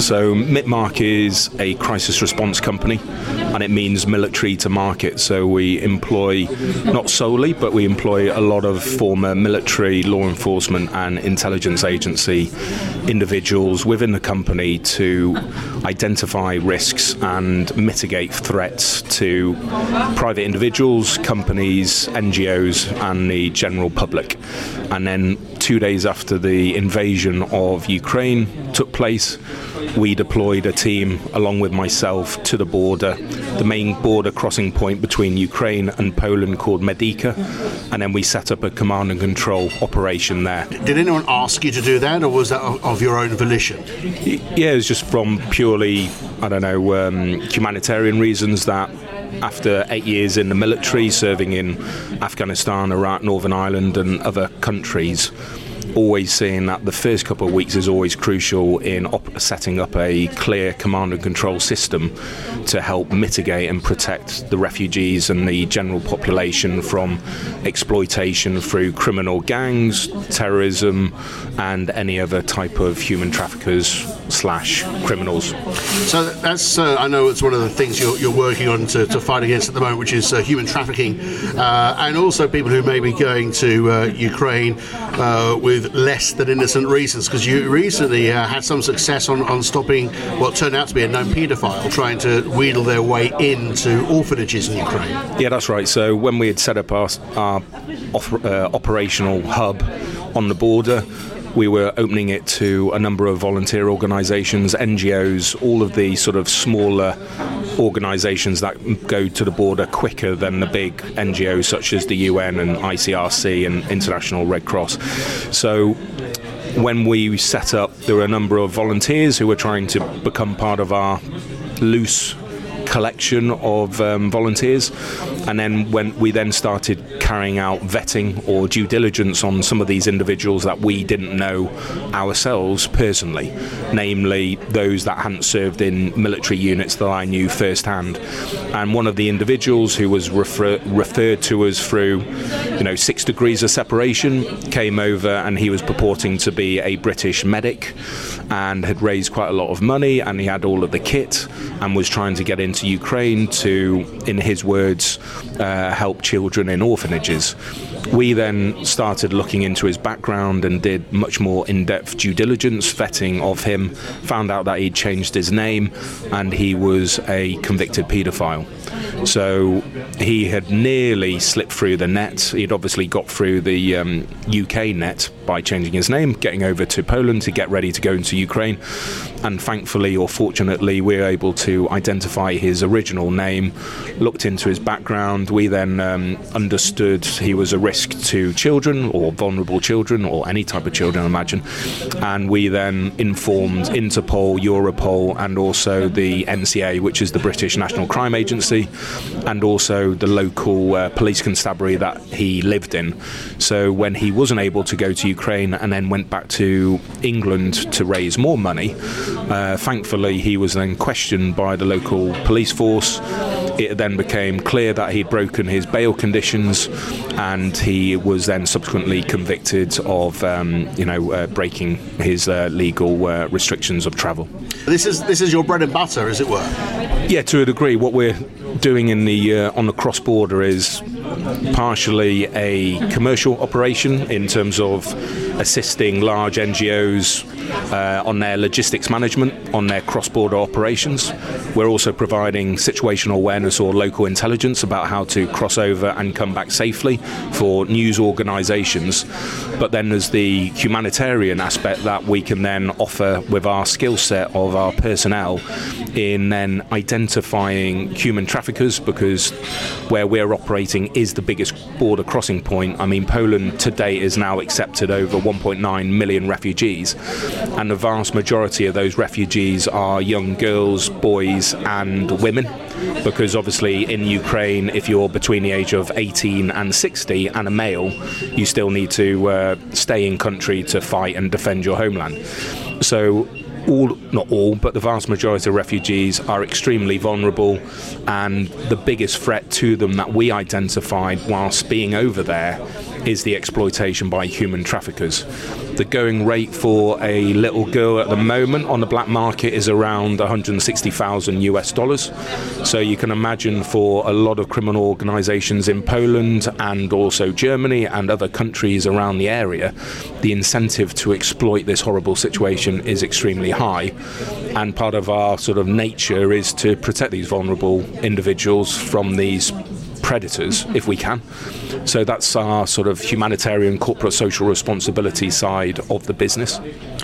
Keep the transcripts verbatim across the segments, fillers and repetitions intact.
So MITMARC is a crisis response company, and it means military to market. So we employ, not solely, but we employ a lot of former military, law enforcement and intelligence agency individuals within the company to identify risks and mitigate threats to private individuals, companies, N G Os and the general public. And then two days after the invasion of Ukraine took place, we deployed a team along with myself to the border, the main border crossing point between Ukraine and Poland called Medica, and then we set up a command and control operation there. Did anyone ask you to do that, or was that of your own volition? Yeah, it was just from purely, I don't know, um, humanitarian reasons that after eight years in the military, serving in Afghanistan, Iraq, Northern Ireland and other countries, always seeing that the first couple of weeks is always crucial in op- setting up a clear command and control system to help mitigate and protect the refugees and the general population from exploitation through criminal gangs, terrorism and any other type of human traffickers slash criminals. So that's, uh, I know it's one of the things you're, you're working on to, to fight against at the moment, which is uh, human trafficking, uh, and also people who may be going to uh, Ukraine uh, with less than innocent reasons, because you recently uh, had some success on, on stopping what turned out to be a known paedophile trying to wheedle their way into orphanages in Ukraine. Yeah, that's right. So when we had set up our, our off, uh, operational hub on the border, we were opening it to a number of volunteer organisations, N G Os, all of the sort of smaller organisations that go to the border quicker than the big N G Os such as the U N and I C R C and International Red Cross. So when we set up, there were a number of volunteers who were trying to become part of our loose collection of um, volunteers, and then when we then started carrying out vetting or due diligence on some of these individuals that we didn't know ourselves personally, namely those that hadn't served in military units that I knew firsthand. And one of the individuals who was refer- referred to us through, you know, six degrees of separation came over, and he was purporting to be a British medic and had raised quite a lot of money, and he had all of the kit and was trying to get into Ukraine to, in his words, uh, help children in orphanages. We then started looking into his background and did much more in-depth due diligence vetting of him, found out that he'd changed his name and he was a convicted paedophile. So he had nearly slipped through the net. He'd obviously got through the um, U K net by changing his name, getting over to Poland to get ready to go into Ukraine. And thankfully or fortunately, we were able to identify his original name, looked into his background. We then um, understood he was a risk to children or vulnerable children or any type of children, I imagine. And we then informed Interpol, Europol, and also the N C A, which is the British National Crime Agency, and also the local uh, police constabulary that he lived in. So when he wasn't able to go to Ukraine and then went back to England to raise more money, uh, thankfully he was then questioned by the local police force. It then became clear that he'd broken his bail conditions, and he was then subsequently convicted of, um, you know, uh, breaking his uh, legal uh, restrictions of travel. This is this is your bread and butter, as it were. Yeah, to a degree. What we're doing in the uh, on the cross border is partially a commercial operation in terms of assisting large N G Os uh, on their logistics management, on their cross-border operations. We're also providing situational awareness or local intelligence about how to cross over and come back safely for news organisations. But then there's the humanitarian aspect that we can then offer with our skill set of our personnel in then identifying human traffickers, because where we're operating is the biggest border crossing point. I mean, Poland to date has now accepted over one point nine million refugees, and the vast majority of those refugees are young girls, boys and women, because obviously in Ukraine, if you're between the age of eighteen and sixty and a male, you still need to uh, stay in country to fight and defend your homeland. So all, not all, but the vast majority of refugees are extremely vulnerable, and the biggest threat to them that we identified whilst being over there is the exploitation by human traffickers. The going rate for a little girl at the moment on the black market is around one hundred sixty thousand U S dollars. So you can imagine for a lot of criminal organizations in Poland and also Germany and other countries around the area, the incentive to exploit this horrible situation is extremely high. And part of our sort of nature is to protect these vulnerable individuals from these predators if we can. So that's our sort of humanitarian corporate social responsibility side of the business.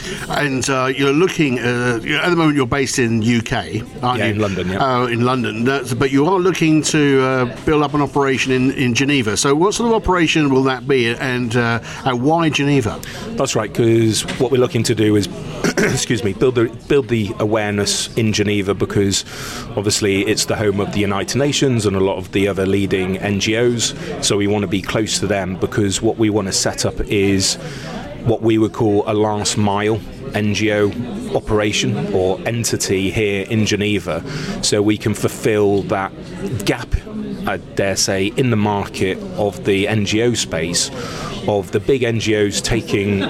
And uh, you're looking uh, at the moment you're based in U K, aren't yeah, you? in London, yeah. Uh, in London, That's, but you are looking to uh, build up an operation in, in Geneva. So what sort of operation will that be, and, uh, and why Geneva? That's right, because what we're looking to do is excuse me, build the build the awareness in Geneva, because obviously it's the home of the United Nations and a lot of the other leading N G Os. So we want to be close to them, because what we want to set up is what we would call a last mile N G O operation or entity here in Geneva, so we can fulfill that gap, I dare say, in the market of the N G O space, of the big N G Os taking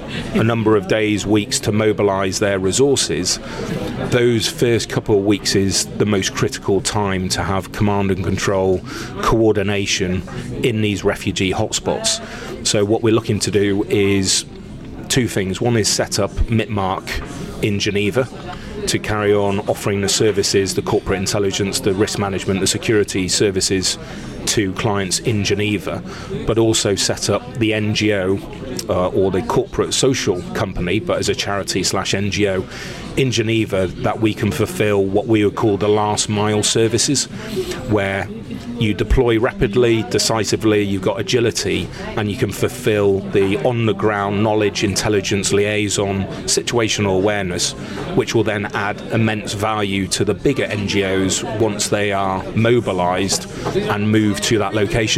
a number of days, weeks to mobilise their resources. Those first couple of weeks is the most critical time to have command and control, coordination in these refugee hotspots. So what we're looking to do is two things. One is set up Mitmark in Geneva to carry on offering the services, the corporate intelligence, the risk management, the security services to clients in Geneva, but also set up the N G O uh, or the corporate social company, but as a charity slash N G O in Geneva, that we can fulfill what we would call the last mile services, where you deploy rapidly, decisively, you've got agility, and you can fulfill the on-the-ground knowledge, intelligence, liaison, situational awareness, which will then add immense value to the bigger N G Os once they are mobilised and moved to that location.